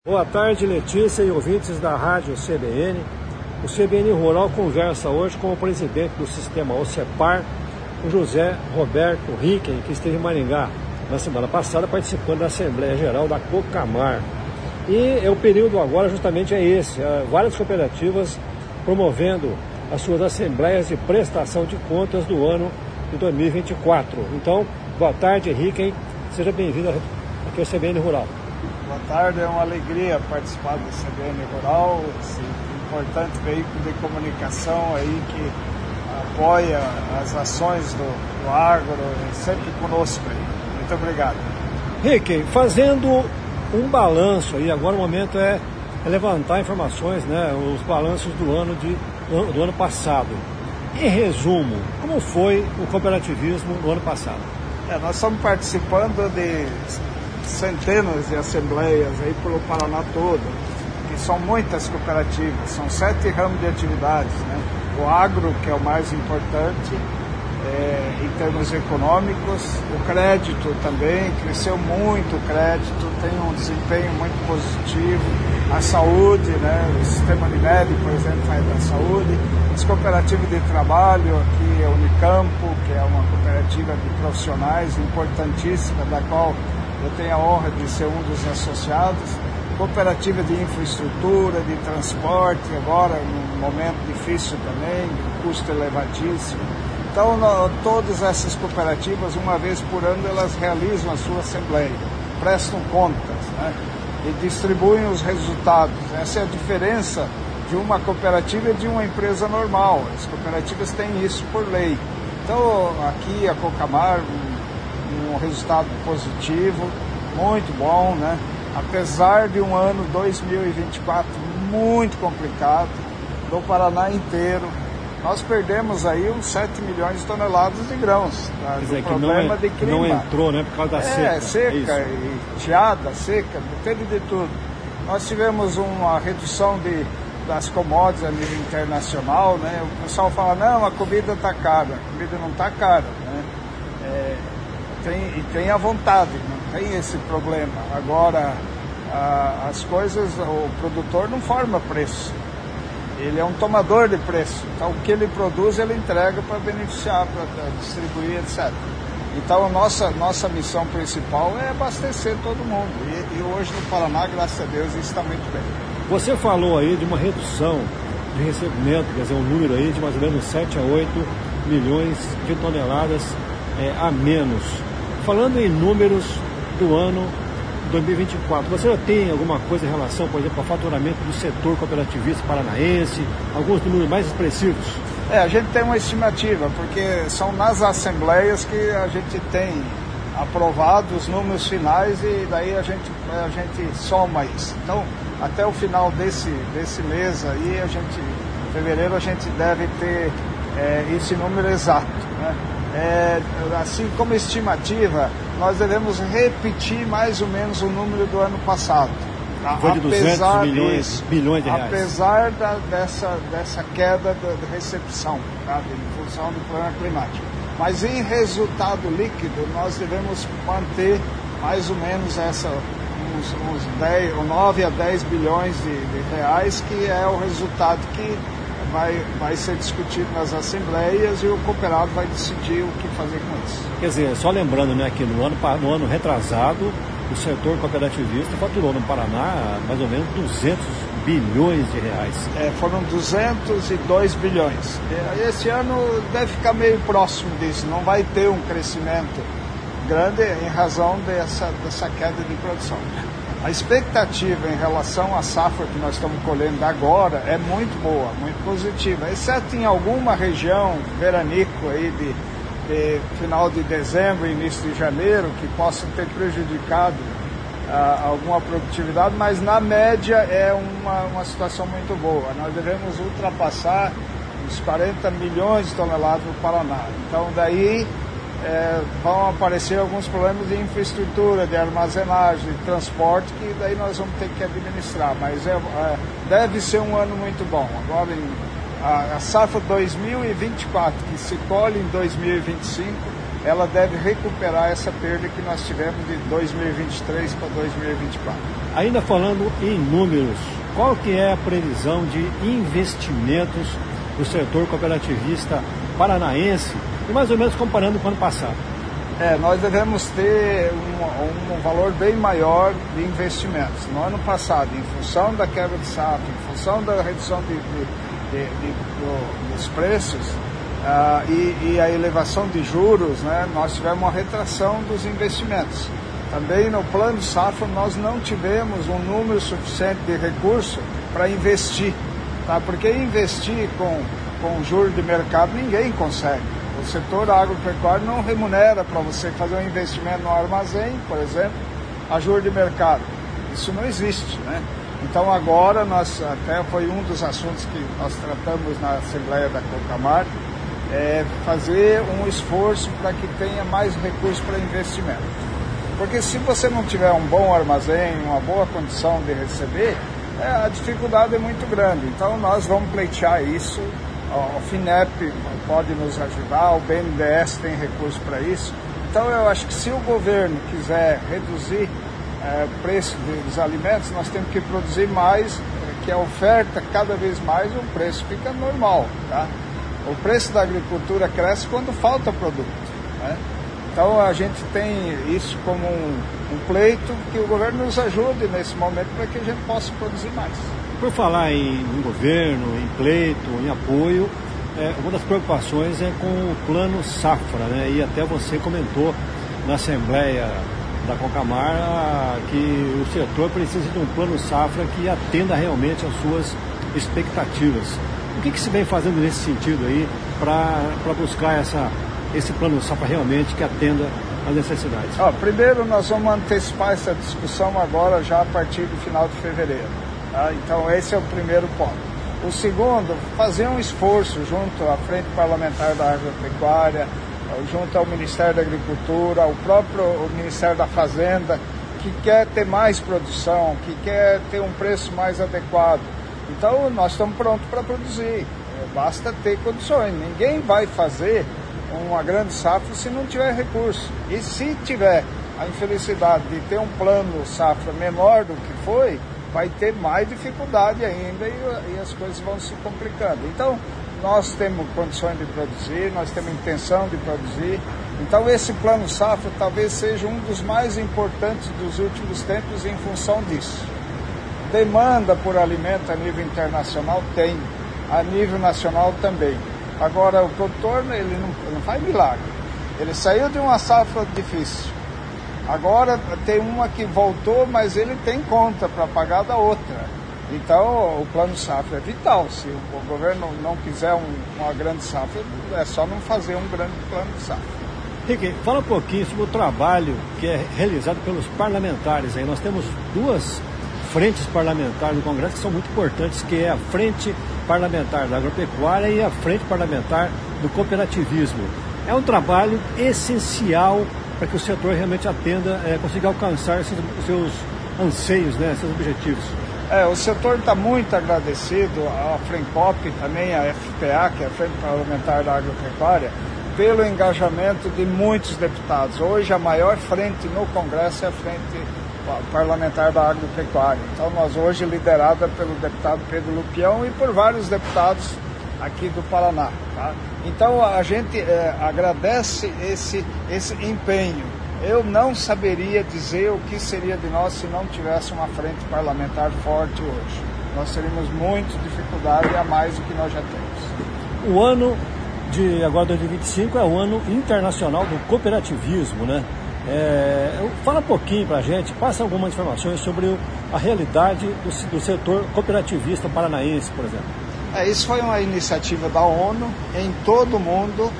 Boa tarde, Letícia e ouvintes da Rádio CBN. O CBN Rural conversa hoje com o presidente do sistema OCEPAR, o José Roberto Ricken, que esteve em Maringá na semana passada participando da Assembleia Geral da COCAMAR. E o período agora justamente é esse, várias cooperativas promovendo as suas assembleias de prestação de contas do ano de 2024. Então, boa tarde, Ricken, seja bem-vindo aqui ao CBN Rural. Boa tarde, é uma alegria participar do CBN Rural, esse importante veículo de comunicação aí que apoia as ações do agro, sempre conosco aí. Muito obrigado. Ricken, fazendo um balanço aí, agora o momento é levantar informações, né, os balanços do ano passado. Em resumo, como foi o cooperativismo no ano passado? Nós estamos participando de centenas de assembleias aí pelo Paraná todo, que são muitas cooperativas, são 7 ramos de atividades, né? O agro, que é o mais importante em termos econômicos, o crédito também, cresceu muito o crédito, tem um desempenho muito positivo, a saúde, né? O sistema Unimed, por exemplo, faz da saúde, as cooperativas de trabalho, aqui é a Unicampo, que é uma cooperativa de profissionais importantíssima, da qual eu tenho a honra de ser um dos associados, cooperativa de infraestrutura, de transporte, agora num momento difícil também, custo elevadíssimo. Então, todas essas cooperativas, uma vez por ano, elas realizam a sua assembleia, prestam contas, né? E distribuem os resultados. Essa é a diferença de uma cooperativa e de uma empresa normal. As cooperativas têm isso por lei. Então, aqui a COCAMAR, um resultado positivo, muito bom, né? Apesar de um ano 2024 muito complicado, no Paraná inteiro, nós perdemos aí uns 7 milhões de toneladas de grãos. Tá? Quer dizer, problema de clima. Não entrou, né, por causa da seca. Seca e geada, seca, teve de tudo. Nós tivemos uma redução das commodities a nível internacional, né? O pessoal fala, não, a comida está cara. A comida não está cara, né? Tem a vontade, não tem esse problema. Agora, as coisas, o produtor não forma preço. Ele é um tomador de preço. Então, o que ele produz, ele entrega para beneficiar, para distribuir, etc. Então, a nossa missão principal é abastecer todo mundo. E hoje no Paraná, graças a Deus, isso está muito bem. Você falou aí de uma redução de recebimento, quer dizer, um número aí de mais ou menos 7 a 8 milhões de toneladas a menos. Falando em números do ano 2024, você já tem alguma coisa em relação, por exemplo, ao faturamento do setor cooperativista paranaense, alguns números mais expressivos? A gente tem uma estimativa, porque são nas assembleias que a gente tem aprovado os números finais e daí a gente soma isso. Então, até o final desse mês aí, em fevereiro, a gente deve ter esse número exato, né? Assim como estimativa, nós devemos repetir mais ou menos o número do ano passado. Foi de 200 bilhões de reais. Apesar dessa queda da recepção, tá? Em função do problema climático. Mas em resultado líquido, nós devemos manter mais ou menos uns 9 a 10 bilhões de reais, que é o resultado que vai ser discutido nas assembleias e o cooperado vai decidir o que fazer com isso. Quer dizer, só lembrando, né, que no ano retrasado, o setor cooperativista faturou no Paraná mais ou menos 200 bilhões de reais. Foram 202 bilhões. Esse ano deve ficar meio próximo disso, não vai ter um crescimento grande em razão dessa queda de produção. A expectativa em relação à safra que nós estamos colhendo agora é muito boa, muito positiva, exceto em alguma região veranico aí de final de dezembro e início de janeiro, que possam ter prejudicado alguma produtividade, mas na média é uma situação muito boa. Nós devemos ultrapassar uns 40 milhões de toneladas no Paraná. Então daí vão aparecer alguns problemas de infraestrutura, de armazenagem, de transporte, que daí nós vamos ter que administrar, mas deve ser um ano muito bom. Agora, a safra 2024, que se colhe em 2025, ela deve recuperar essa perda que nós tivemos de 2023 para 2024. Ainda falando em números, qual que é a previsão de investimentos do setor cooperativista paranaense, e mais ou menos comparando com o ano passado? Nós devemos ter um valor bem maior de investimentos. No ano passado, em função da quebra de safra, em função da redução dos preços e a elevação de juros, né, nós tivemos uma retração dos investimentos. Também no plano safra nós não tivemos um número suficiente de recursos para investir, tá? Porque investir com juros de mercado ninguém consegue. O setor agropecuário não remunera para você fazer um investimento no armazém, por exemplo, a juros de mercado. Isso não existe, né? Então agora, até foi um dos assuntos que nós tratamos na Assembleia da Cocamar, fazer um esforço para que tenha mais recursos para investimento. Porque se você não tiver um bom armazém, uma boa condição de receber, a dificuldade é muito grande. Então nós vamos pleitear isso. O FINEP pode nos ajudar, o BNDES tem recurso para isso. Então eu acho que se o governo quiser reduzir o preço dos alimentos, nós temos que produzir mais, que a oferta cada vez mais, o preço fica normal, tá? O preço da agricultura cresce quando falta produto, né? Então a gente tem isso como um pleito, que o governo nos ajude nesse momento para que a gente possa produzir mais. Por falar em governo, em pleito, em apoio, uma das preocupações é com o plano safra, né? E até você comentou na Assembleia da Cocamar que o setor precisa de um plano safra que atenda realmente às suas expectativas. O que se vem fazendo nesse sentido aí para buscar esse plano safra realmente que atenda às necessidades? Primeiro nós vamos antecipar essa discussão agora já a partir do final de fevereiro. Tá? Então esse é o primeiro ponto. O segundo, fazer um esforço junto à Frente Parlamentar da Agropecuária, junto ao Ministério da Agricultura, ao próprio Ministério da Fazenda, que quer ter mais produção, que quer ter um preço mais adequado. Então nós estamos prontos para produzir, basta ter condições. Ninguém vai fazer uma grande safra se não tiver recurso. E se tiver a infelicidade de ter um plano safra menor do que foi, vai ter mais dificuldade ainda e as coisas vão se complicando. Então, nós temos condições de produzir, nós temos intenção de produzir. Então, esse plano safra talvez seja um dos mais importantes dos últimos tempos em função disso. Demanda por alimento a nível internacional tem, a nível nacional também. Agora, o produtor, ele não faz milagre. Ele saiu de uma safra difícil. Agora tem uma que voltou, mas ele tem conta para pagar da outra. Então o plano safra é vital. Se o governo não quiser uma grande safra, é só não fazer um grande plano de safra. Rick, fala um pouquinho sobre o trabalho que é realizado pelos parlamentares. Aí nós temos duas frentes parlamentares no Congresso que são muito importantes, que é a Frente Parlamentar da Agropecuária e a Frente Parlamentar do Cooperativismo. É um trabalho essencial para que o setor realmente atenda, consiga alcançar seus anseios, né, seus objetivos. O setor está muito agradecido à FRENCOP, também à FPA, que é a Frente Parlamentar da Agropecuária, pelo engajamento de muitos deputados. Hoje a maior frente no Congresso é a Frente Parlamentar da Agropecuária. Então nós hoje liderada pelo deputado Pedro Lupião e por vários deputados aqui do Paraná, tá? Então a gente agradece esse empenho. Eu não saberia dizer o que seria de nós se não tivesse uma frente parlamentar forte hoje. Nós teríamos muita dificuldade a mais do que nós já temos. O ano de agora 2025 é o ano internacional do cooperativismo, né? Fala um pouquinho para a gente, passa algumas informações sobre a realidade do setor cooperativista paranaense, por exemplo. Isso foi uma iniciativa da ONU. Em todo o mundo,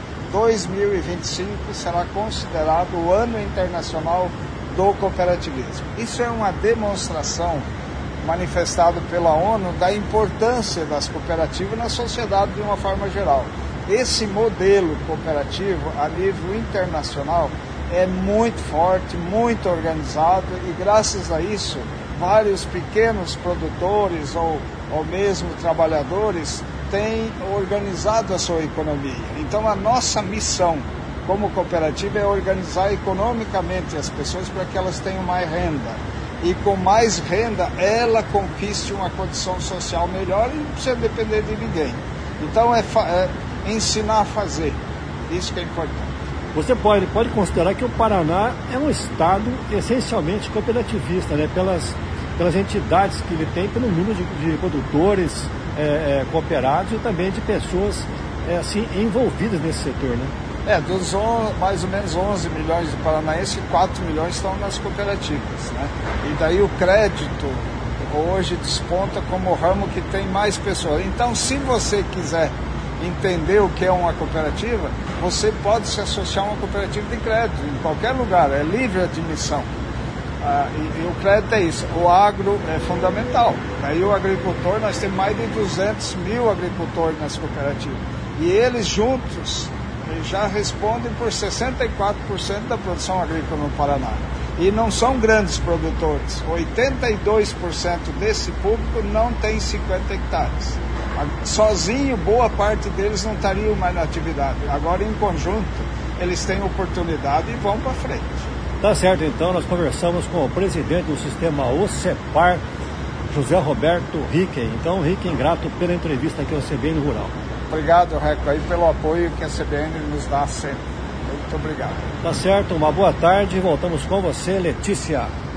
2025 será considerado o Ano Internacional do Cooperativismo. Isso é uma demonstração manifestada pela ONU da importância das cooperativas na sociedade de uma forma geral. Esse modelo cooperativo a nível internacional é muito forte, muito organizado e graças a isso vários pequenos produtores ou mesmo trabalhadores têm organizado a sua economia. Então a nossa missão como cooperativa, é organizar economicamente as pessoas para que elas tenham mais renda. E com mais renda, ela conquiste uma condição social melhor e não precisa depender de ninguém. Então, é ensinar a fazer. Isso que é importante. Você pode considerar que o Paraná é um estado essencialmente cooperativista, né? Pelas entidades que ele tem, pelo número de produtores cooperados e também de pessoas assim, envolvidas nesse setor, né? Dos mais ou menos 11 milhões de paranaenses, 4 milhões estão nas cooperativas, né? E daí o crédito hoje desponta como o ramo que tem mais pessoas. Então, se você quiser entender o que é uma cooperativa, você pode se associar a uma cooperativa de crédito em qualquer lugar, é livre admissão. E o crédito é isso, o agro é fundamental. Aí o agricultor, nós temos mais de 200 mil agricultores nas cooperativas. E eles juntos já respondem por 64% da produção agrícola no Paraná. E não são grandes produtores, 82% desse público não tem 50 hectares. Sozinho, boa parte deles não estariam mais na atividade. Agora, em conjunto, eles têm oportunidade e vão para frente. Tá certo, então, nós conversamos com o presidente do sistema OCEPAR, José Roberto Ricken. Então, Ricken, grato pela entrevista aqui ao CBN Rural. Obrigado, Reco, aí pelo apoio que a CBN nos dá sempre. Muito obrigado. Tá certo, uma boa tarde. Voltamos com você, Letícia.